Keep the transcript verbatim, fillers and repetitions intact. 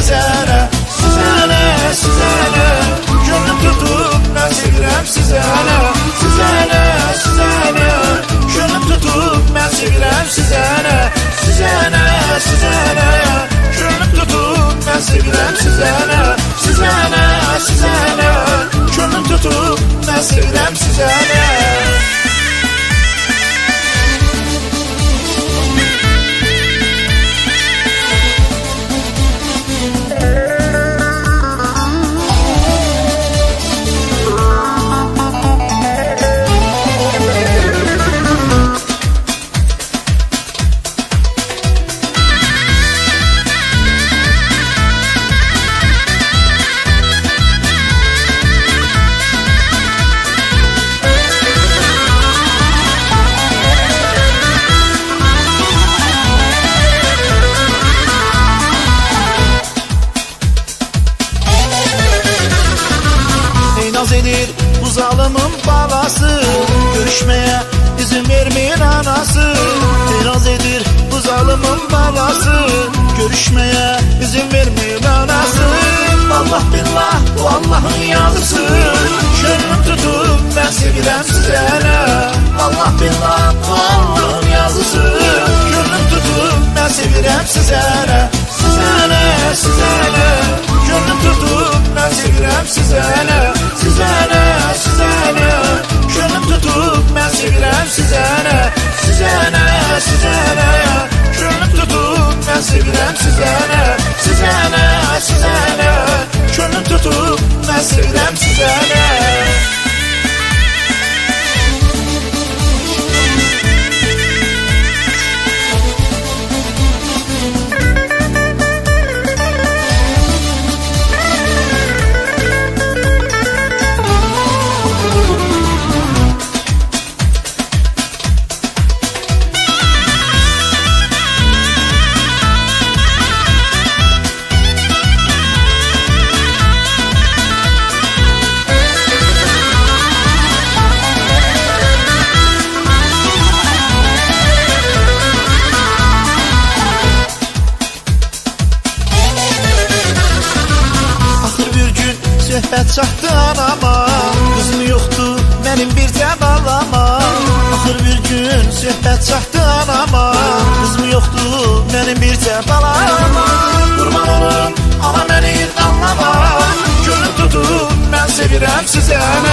sizənə, sizənə, sizənə. Gönlüm tutub mən sevirəm sizənə, sizənə, sizənə. Gönlüm tutub mən sevirəm sizənə, sizənə, sizənə. Gönlüm tutub mən sevirəm sizənə, sizənə, sizənə. Gönlüm tutub mən sevirəm sizənə. Edir bu zalımın balası, görüşmeye izin vermeyin anası. İraz edir bu zalımın balası, görüşmeye izin vermeyin anası. Allah billah bu Allah'ın yazısı, gönlüm tutup ben sevirəm sizənə. Allah billah bu Allah'ın yazısı, gönlüm tutup ben sevirəm sizənə, sizənə, sizənə. Gönlüm tutup ben sevirəm sizənə, sizənə, sizənə. Gönlüm tutup ben sevirəm sizənə, sizənə, sizənə. Gönlüm tutup ben sevirəm sizənə, sizənə, sizənə. Gönlüm tutup ben sevirəm sizənə. Söhbət çatdı anama, qızım yoxdur mənim bir tə balama. Axır bir gün söhbət çatdı anama, qızım yoxdur mənim bir tə balama. Qurban olum, ana məni anlama. Gönlüm tutub mən sevirəm sizənə,